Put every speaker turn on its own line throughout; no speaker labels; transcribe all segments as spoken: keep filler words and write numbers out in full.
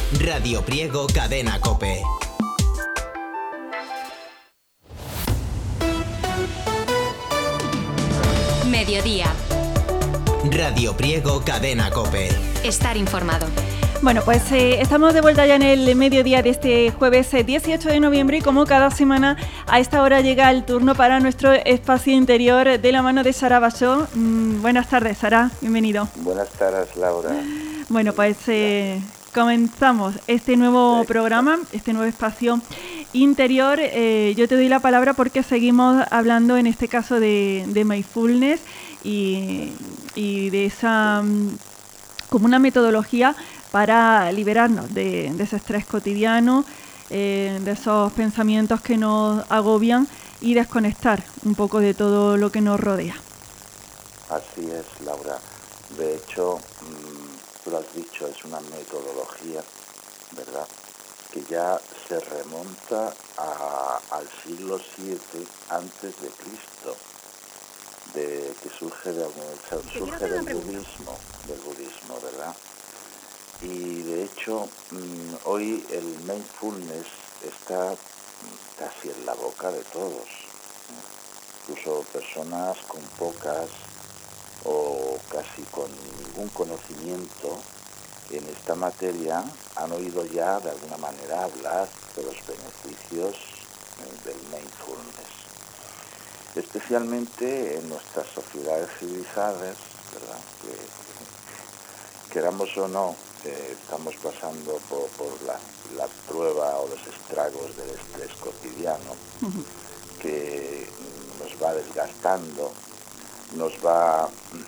Radio Priego Cadena COPE.
Mediodía.
Radio Priego Cadena COPE.
Estar informado.
Bueno, pues eh, estamos de vuelta ya en el mediodía de este jueves eh, dieciocho de noviembre y como cada semana a esta hora llega el turno para nuestro espacio interior de la mano de Sara Bachó. Mm, buenas tardes, Sara, bienvenido.
Buenas tardes, Laura.
Bueno, pues eh, comenzamos este nuevo programa, este nuevo espacio interior. Eh, yo te doy la palabra porque seguimos hablando en este caso de, de mindfulness y, y de esa como una metodología para liberarnos de, de ese estrés cotidiano, eh, de esos pensamientos que nos agobian y desconectar un poco de todo lo que nos rodea.
Así es, Laura. De hecho, tú lo has dicho, es una metodología, ¿verdad?, que ya se remonta a, al siglo siete antes de Cristo, de, que surge, de, surge del budismo, del budismo, ¿verdad? Y de hecho, mmm, hoy el mindfulness está casi en la boca de todos. Incluso personas con pocas o casi con ningún conocimiento en esta materia han oído ya de alguna manera hablar de los beneficios del mindfulness. Especialmente en nuestras sociedades civilizadas, ¿verdad?, que queramos o no, Eh, estamos pasando por, por la, la prueba o los estragos del estrés cotidiano, uh-huh, que nos va desgastando, nos va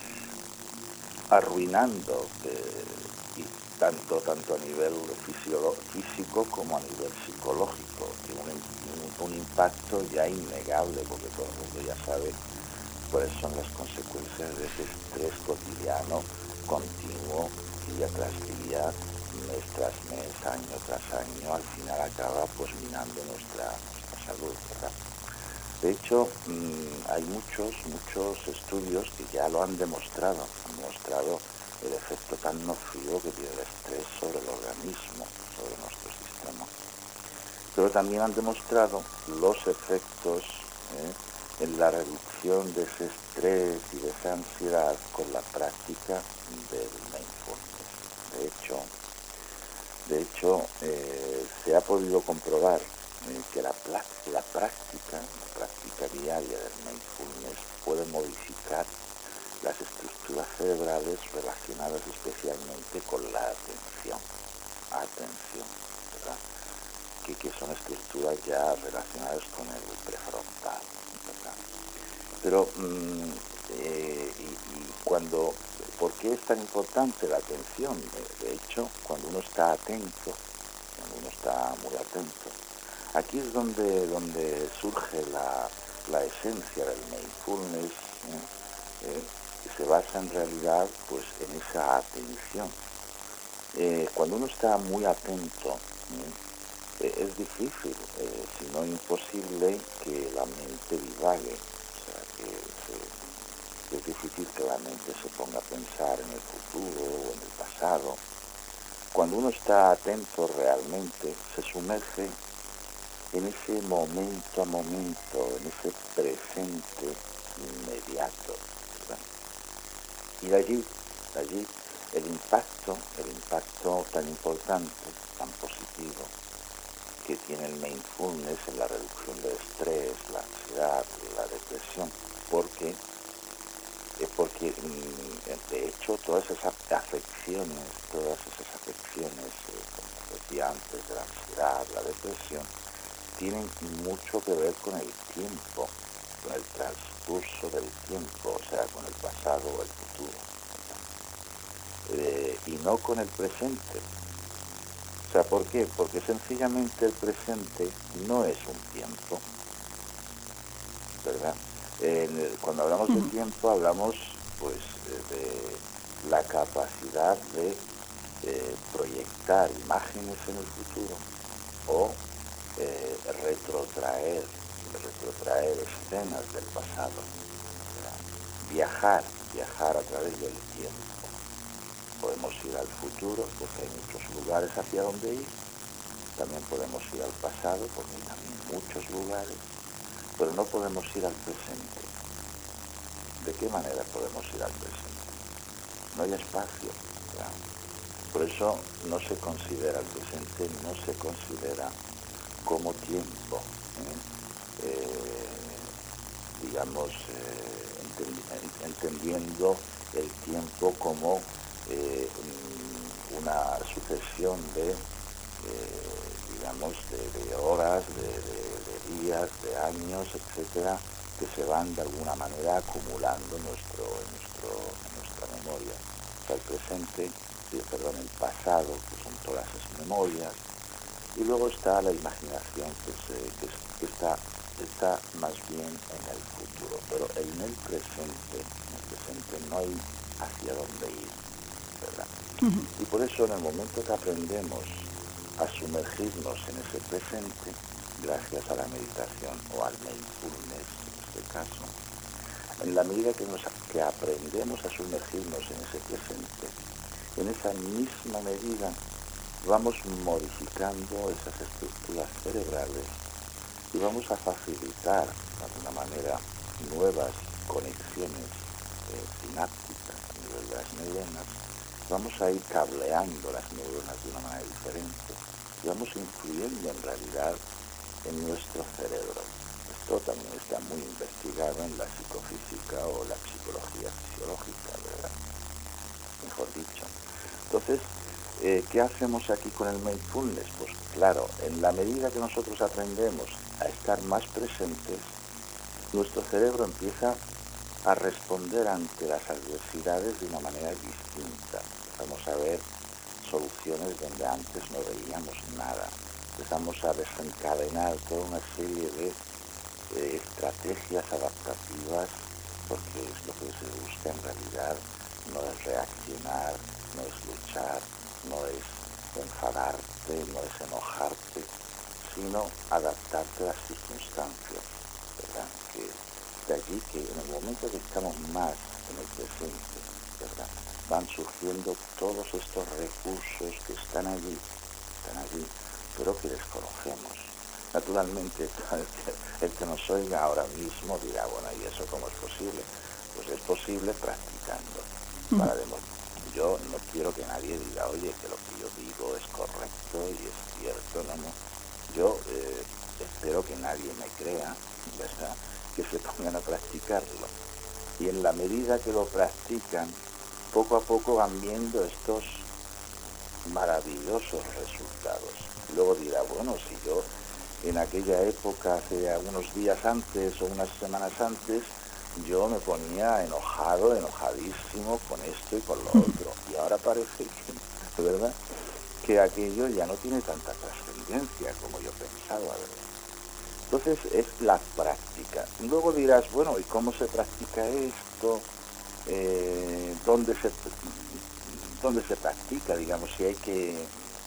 arruinando, eh, y tanto tanto a nivel fisio, físico como a nivel psicológico. Tiene un, un, un impacto ya innegable, porque todo el mundo ya sabe cuáles son las consecuencias de ese estrés cotidiano continuo, día tras día, mes tras mes, año tras año, al final acaba pues minando nuestra, nuestra salud, ¿verdad? De hecho, mmm, hay muchos, muchos estudios que ya lo han demostrado, han demostrado el efecto tan nocivo que tiene el estrés sobre el organismo, sobre nuestro sistema. Pero también han demostrado los efectos ¿eh? en la reducción de ese estrés y de esa ansiedad con la práctica del mindfulness. De hecho, de hecho eh, se ha podido comprobar eh, que la, la práctica, la práctica diaria del mindfulness puede modificar las estructuras cerebrales relacionadas especialmente con la atención, atención, ¿verdad?, que, que son estructuras ya relacionadas con el prefrontal, ¿verdad? Pero mmm, eh, y, y cuando ¿por qué es tan importante la atención? De hecho, cuando uno está atento, cuando uno está muy atento, aquí es donde, donde surge la, la esencia del mindfulness, ¿eh? Eh, que se basa en realidad pues en esa atención. Eh, cuando uno está muy atento, ¿eh? Eh, es difícil, eh, si no imposible, que la mente divague, o sea, que se es difícil que la mente se ponga a pensar en el futuro o en el pasado. Cuando uno está atento realmente, se sumerge en ese momento a momento, en ese presente inmediato, ¿verdad? Y de allí, de allí el impacto, el impacto tan importante, tan positivo, que tiene el mindfulness en la reducción del estrés, la ansiedad, la depresión, porque porque de hecho todas esas afecciones, todas esas afecciones, eh, como decía antes, de la ansiedad, la depresión, tienen mucho que ver con el tiempo, con el transcurso del tiempo, o sea, con el pasado o el futuro, eh, y no con el presente. O sea, ¿por qué? Porque sencillamente el presente no es un tiempo, ¿verdad? Eh, cuando hablamos de tiempo hablamos pues de la capacidad de eh, proyectar imágenes en el futuro o eh, retrotraer, retrotraer escenas del pasado, ¿verdad? viajar, viajar a través del tiempo. Podemos ir al futuro, porque hay muchos lugares hacia donde ir. También podemos ir al pasado, porque hay también muchos lugares. Pero no podemos ir al presente. ¿De qué manera podemos ir al presente? No hay espacio, ¿verdad? Por eso no se considera el presente, no se considera como tiempo, ¿eh? Eh, digamos, eh, ent- entendiendo el tiempo como eh, una sucesión de, eh, digamos, de, de horas, de, de, de días, de años, etcétera, que se van de alguna manera acumulando en nuestro, en nuestro, en nuestra memoria. O sea, el presente, eh, perdón, el pasado, que son todas esas memorias, y luego está la imaginación, que, se, que, que está, está más bien en el futuro, pero en el presente, en el presente no hay hacia dónde ir, ¿verdad? Uh-huh. Y por eso en el momento que aprendemos a sumergirnos en ese presente, gracias a la meditación o al mindfulness en este caso, en la medida que, nos, que aprendemos a sumergirnos en ese presente, en esa misma medida vamos modificando esas estructuras cerebrales y vamos a facilitar de alguna manera nuevas conexiones eh, sinápticas a nivel de las neuronas. Vamos a ir cableando las neuronas de una manera diferente y vamos influyendo en realidad en nuestro cerebro. Esto también está muy investigado en la psicofísica o la psicología fisiológica, ¿verdad? Mejor dicho. Entonces, eh, ¿qué hacemos aquí con el mindfulness? Pues claro, en la medida que nosotros aprendemos a estar más presentes, nuestro cerebro empieza a responder ante las adversidades de una manera distinta. Empezamos a ver soluciones donde antes no veíamos nada. Empezamos a desencadenar toda una serie de eh, estrategias adaptativas, porque es lo que se busca en realidad, no es reaccionar, no es luchar, no es enfadarte, no es enojarte, sino adaptarte a las circunstancias, ¿verdad? Que de allí que en el momento que estamos más en el presente, ¿verdad?, van surgiendo todos estos recursos que están allí, están allí, pero que desconocemos. Naturalmente, el que, el que nos oiga ahora mismo dirá, bueno, ¿y eso cómo es posible? Pues es posible practicando. Para demostrar. Yo no quiero que nadie diga, oye, que lo que yo digo es correcto y es cierto, no, no. Yo eh, espero que nadie me crea, ¿verdad?, que se pongan a practicarlo. Y en la medida que lo practican, poco a poco van viendo estos maravillosos resultados. Luego dirá, bueno, si yo en aquella época, hace algunos días antes o unas semanas antes, yo me ponía enojado, enojadísimo con esto y con lo otro. Y ahora parece que, ¿verdad?, que aquello ya no tiene tanta trascendencia como yo pensaba, ¿verdad? Entonces es la práctica. Luego dirás, bueno, ¿y cómo se practica esto? Eh, ¿dónde se, dónde se practica? Digamos, si hay que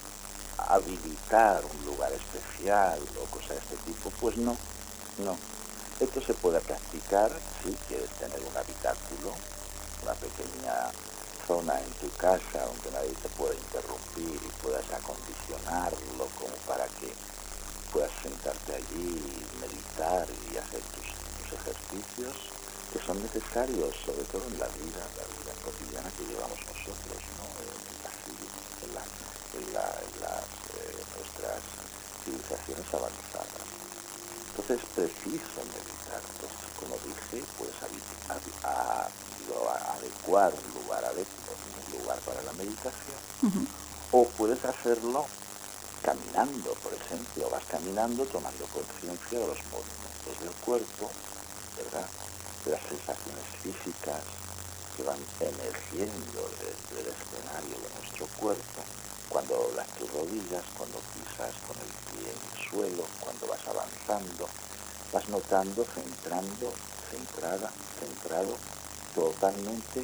habilitar un lugar especial o cosas de este tipo. Pues no, no. Esto se puede practicar si quieres tener un habitáculo, una pequeña zona en tu casa donde nadie te pueda interrumpir y puedas acondicionarlo como para que puedas sentarte allí, meditar y hacer tus, tus ejercicios que son necesarios, sobre todo en la vida, la vida cotidiana que llevamos nosotros, ¿no?, en, la, en, la, en, la, en las, eh, nuestras civilizaciones avanzadas. Entonces es preciso meditar. Entonces, como dije, puedes a, a, a, adecuar un lugar, un lugar para la meditación, uh-huh. o puedes hacerlo caminando, por ejemplo. Vas caminando tomando conciencia de los movimientos del cuerpo, ¿verdad?, de las sensaciones físicas que van emergiendo desde el escenario de nuestro cuerpo, cuando doblas tus rodillas, cuando pisas con el pie en el suelo, cuando vas avanzando, vas notando, centrando, centrada, centrado, totalmente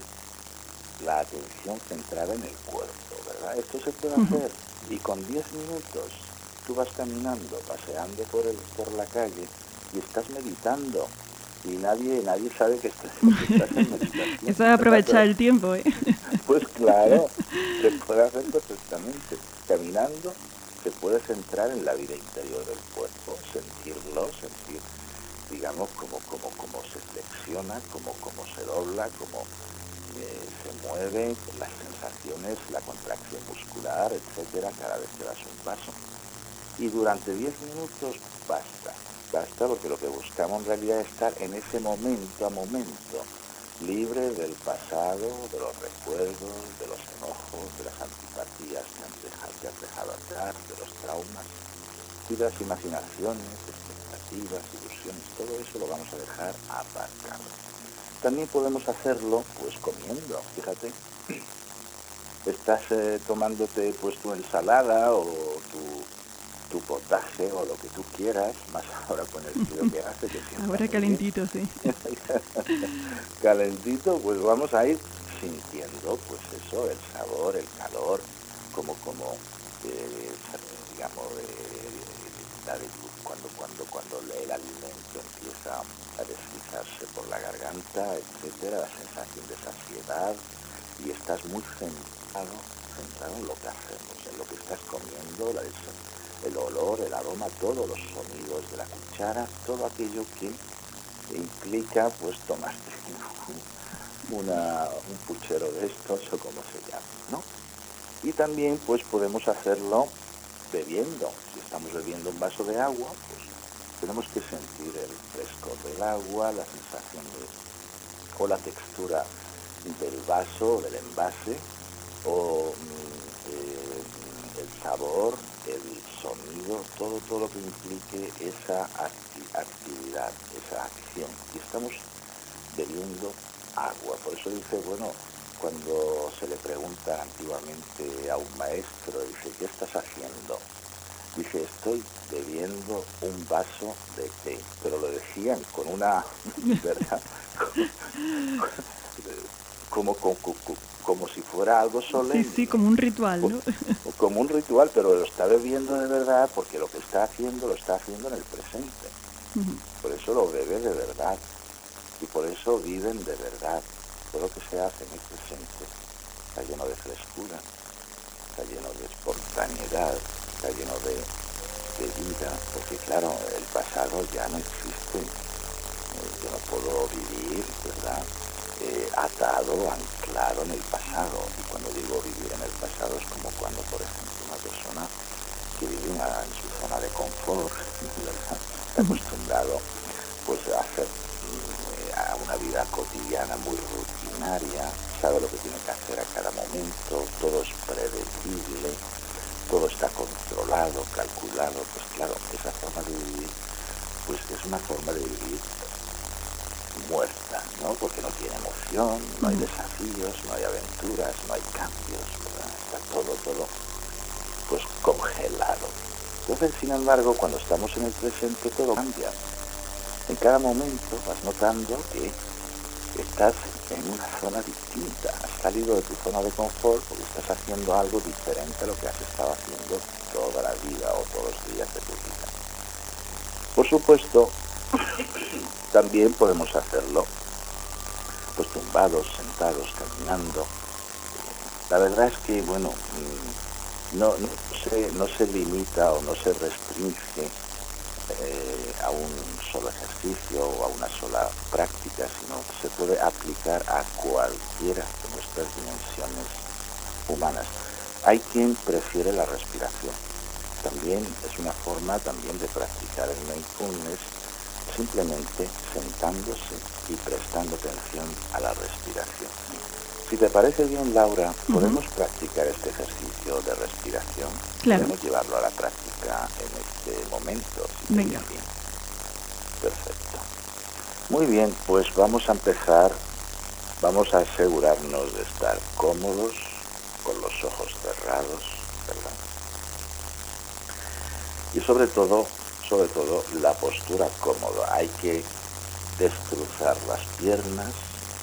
la atención centrada en el cuerpo, ¿verdad? Esto se puede uh-huh. hacer, y con diez minutos tú vas caminando, paseando por, el, por la calle y estás meditando, y nadie nadie sabe que estás, que estás en meditación.
Eso es aprovechar el tiempo, ¿eh?
Pues claro, se puede hacer perfectamente. Caminando te puedes entrar en la vida interior del cuerpo, sentirlo, sentir, digamos, como, como, como se flexiona, como, como se dobla, como eh, se mueve, las sensaciones, la contracción muscular, etcétera, cada vez que das un paso. Y durante diez minutos basta, basta porque lo que buscamos en realidad es estar en ese momento a momento, libre del pasado, de los recuerdos, de los enojos, de las antipatías que, han dejado, que has dejado atrás, de los traumas y de las imaginaciones, expectativas, ilusiones, todo eso lo vamos a dejar aparcado. También podemos hacerlo pues comiendo, fíjate, estás eh, tomándote pues tu ensalada o tu tu potaje o lo que tú quieras, más ahora con el frío que hace, que siempre
ahora calentito, sí.
Calentito, pues vamos a ir sintiendo, pues eso, el sabor, el calor, como, como, eh, digamos, eh, la de, cuando, cuando, cuando el alimento empieza a deslizarse por la garganta, etcétera, la sensación de saciedad, y estás muy centrado, centrado en lo que hacemos, en lo que estás comiendo, la el olor, el aroma, todos los sonidos de la cuchara, todo aquello que implica pues tomarte una, un puchero de estos o como se llama, ¿no? Y también pues podemos hacerlo bebiendo. Si estamos bebiendo un vaso de agua, pues tenemos que sentir el frescor del agua, la sensación de, o la textura del vaso o del envase, o eh, el sabor, el sonido, todo, todo lo que implique esa acti- actividad, esa acción. Y estamos bebiendo agua. Por eso dice, bueno, cuando se le pregunta antiguamente a un maestro, dice, ¿qué estás haciendo? Dice, estoy bebiendo un vaso de té. Pero lo decían con una, ¿verdad? Como, como, como, como si fuera algo solemne.
Sí, sí, como un ritual, ¿no?
Como un ritual, pero lo está bebiendo de verdad porque lo que está haciendo lo está haciendo en el presente. Uh-huh. Por eso lo bebe de verdad y por eso viven de verdad. Todo lo que se hace en el presente está lleno de frescura, está lleno de espontaneidad, está lleno de, de vida, porque claro, el pasado ya no existe. Yo no puedo vivir, ¿verdad? Eh, atado, anclado en el pasado. Y cuando digo vivir en el pasado es como cuando, por ejemplo, una persona que vive en su zona de confort, ¿verdad? Está acostumbrado pues a hacer eh, a una vida cotidiana muy rutinaria, sabe lo que tiene que hacer a cada momento, todo es predecible, todo está controlado, calculado. Pues claro, esa forma de vivir pues es una forma de vivir muerta, ¿no? Porque no tiene emoción, no hay desafíos, no hay aventuras, no hay cambios, ¿verdad? Está todo, todo, pues congelado. Entonces, sin embargo, cuando estamos en el presente, todo cambia. En cada momento vas notando que estás en una zona distinta, has salido de tu zona de confort porque estás haciendo algo diferente a lo que has estado haciendo toda la vida o todos los días de tu vida. Por supuesto, también podemos hacerlo pues tumbados, sentados, caminando. La verdad es que, bueno, no, no, se, no se limita o no se restringe eh, a un solo ejercicio o a una sola práctica, sino que se puede aplicar a cualquiera de nuestras dimensiones humanas. Hay quien prefiere la respiración. También es una forma también de practicar el mindfulness, simplemente sentándose y prestando atención a la respiración. Si te parece bien, Laura, uh-huh. podemos practicar este ejercicio de respiración.
Claro.
Podemos llevarlo a la práctica en este momento. Si
Venga.
Bien. Perfecto. Muy bien, pues vamos a empezar. Vamos a asegurarnos de estar cómodos, con los ojos cerrados, ¿verdad? Y sobre todo, sobre todo, la postura cómoda. Hay que destrozar las piernas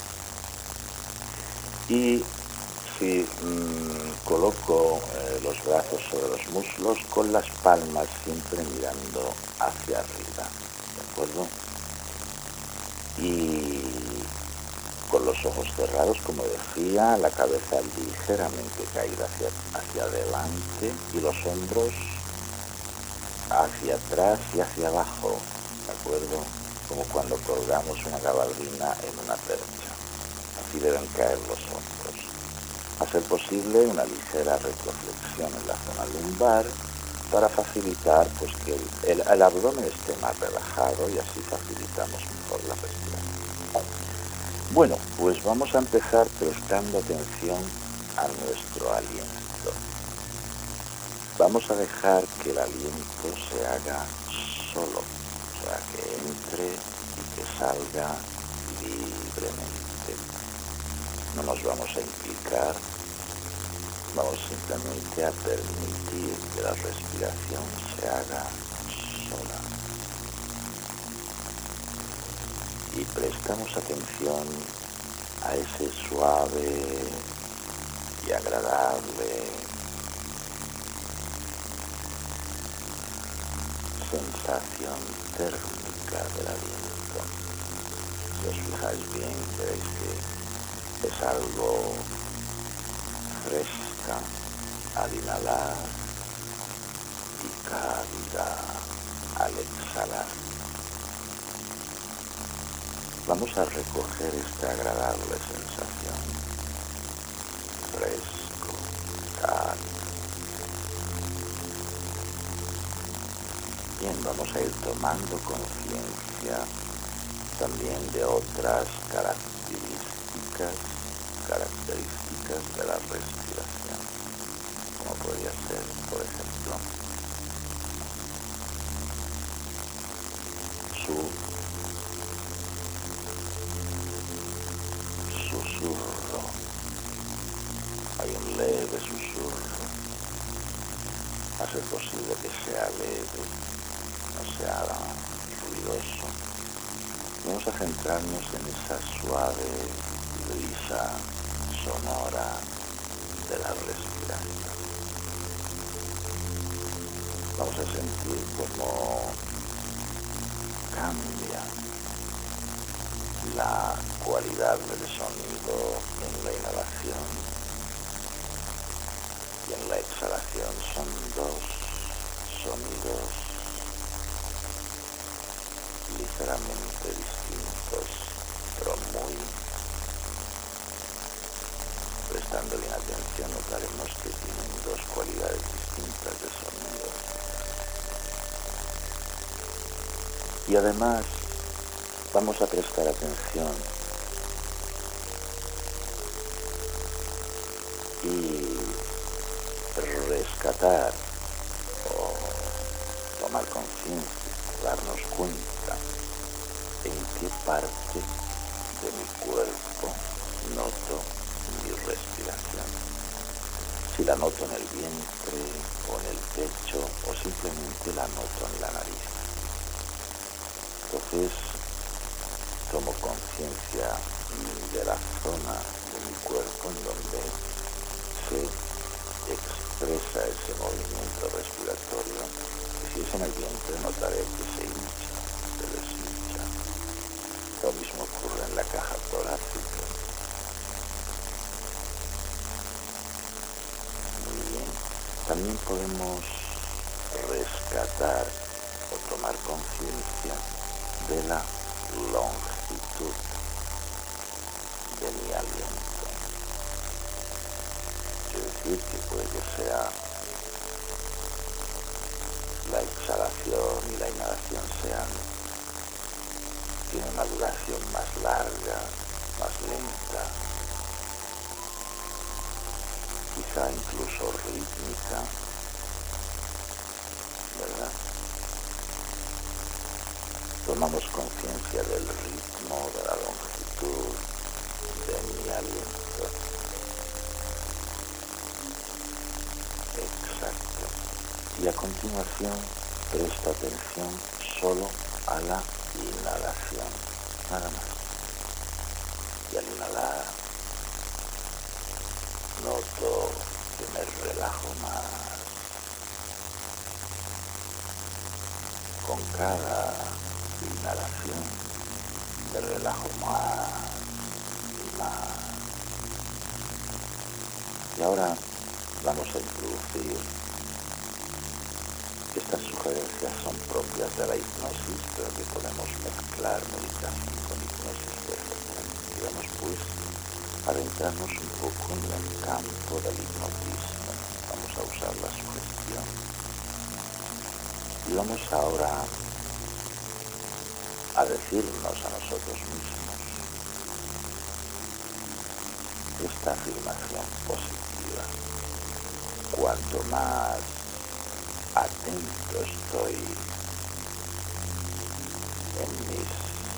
y si mmm, coloco eh, los brazos sobre los muslos con las palmas siempre mirando hacia arriba, ¿de acuerdo? y con los ojos cerrados, como decía, la cabeza ligeramente caída hacia, hacia adelante y los hombros hacia atrás y hacia abajo, ¿de acuerdo? Como cuando colgamos una gabardina en una percha. Así deben caer los hombros. A ser posible, una ligera retroflexión en la zona lumbar para facilitar pues, que el, el, el abdomen esté más relajado y así facilitamos mejor la respiración. Bueno, pues vamos a empezar prestando atención a nuestro aliento. Vamos a dejar que el aliento se haga solo, o sea, que entre y que salga libremente. No nos vamos a implicar, vamos simplemente a permitir que la respiración se haga sola. Y prestamos atención a ese suave y agradable sensación térmica del aliento. Si os fijáis bien, veréis que es algo fresca al inhalar y cálida al exhalar. Vamos a recoger esta agradable sensación, fresco, cálido. Bien, vamos a ir tomando conciencia también de otras características, características de la respiración, como podría ser, por ejemplo, su susurro. Hay un leve susurro, a ser posible que sea leve, no sea ruidoso. Vamos a centrarnos en esa suave brisa sonora de la respiración. Vamos a sentir cómo cambia la cualidad del sonido en la inhalación y en la exhalación. Son dos sonidos ligeramente distintos, pero muy, prestando bien atención, notaremos que tienen dos cualidades distintas de sonido. Y además vamos a prestar atención y rescatar o tomar conciencia, darnos cuenta en qué parte de mi cuerpo noto mi respiración. Si la noto en el vientre o en el pecho o simplemente la noto en la nariz. Entonces tomo conciencia de la zona de mi cuerpo en donde se expresa ese movimiento respiratorio. Y si es en el vientre, notaré que se hincha, se deshincha. Lo mismo ocurre en la caja torácica. Muy bien. También podemos rescatar o tomar conciencia de la longitud de mi aliento. Quiere decir que puede que sea la exhalación y la inhalación sean, tienen una duración más larga, más lenta, quizá incluso rítmica, ¿verdad? Tomamos conciencia del ritmo, de la longitud de mi aliento. Exacto. Y a continuación presta atención solo a la inhalación, nada más. Y al inhalar noto que me relajo más. Con cada inhalación me relajo más y más. Y ahora vamos a introducir, estas sugerencias son propias de la hipnosis, pero que podemos mezclar meditación con hipnosis perfectamente. Y vamos pues a adentrarnos un poco en el campo del hipnotismo. Vamos a usar la sugestión. Y vamos ahora a decirnos a nosotros mismos esta afirmación positiva: cuanto más atento estoy en mis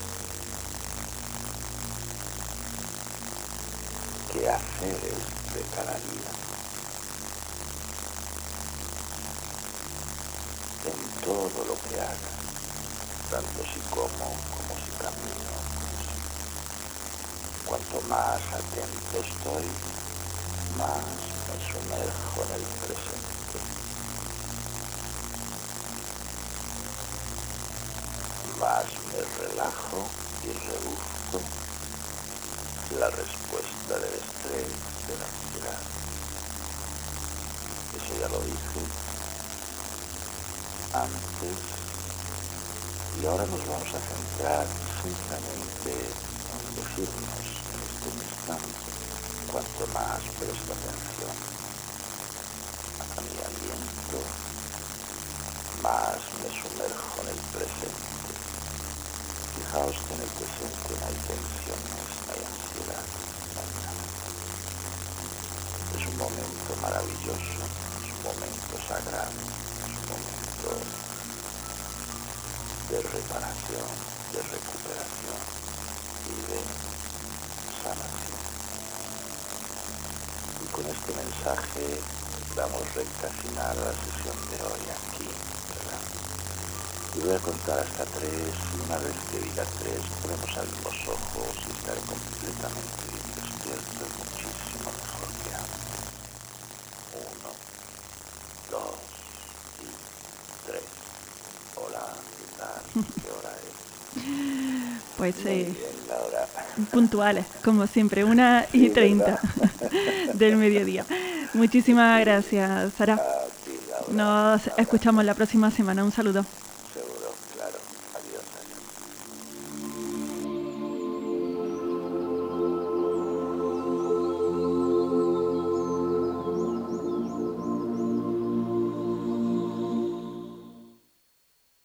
quehaceres de cada día, en todo lo que haga, tanto si como como si camino, cuanto más atento estoy, más me sumerjo en el presente, más me relajo y reduzco la respuesta del estrés, de la ansiedad. Eso ya lo dije antes, y ahora nos vamos a centrar simplemente en decirnos en este instante, cuanto más presto atención a mi aliento, más me sumerjo en el presente. Fijaos que en el presente no hay tensiones, no hay ansiedad, no hay nada. Es un momento maravilloso, es un momento sagrado, es un momento de reparación, de recuperación y de sanación. Y con este mensaje damos recta final a la sesión de hoy aquí, ¿verdad? Y voy a contar hasta tres, y una vez que diga tres podemos abrir los ojos y estar completamente bien despiertos, muchísimo mejor que antes. Uno, dos y tres. Hola, ¿qué tal? ¿Qué hora es?
Pues
Muy
eh,
bien, la hora.
puntuales, como siempre, una y
Sí,
treinta del mediodía. Muchísimas gracias, Sara.
A ti, Laura.
Nos escuchamos la próxima semana. Un saludo.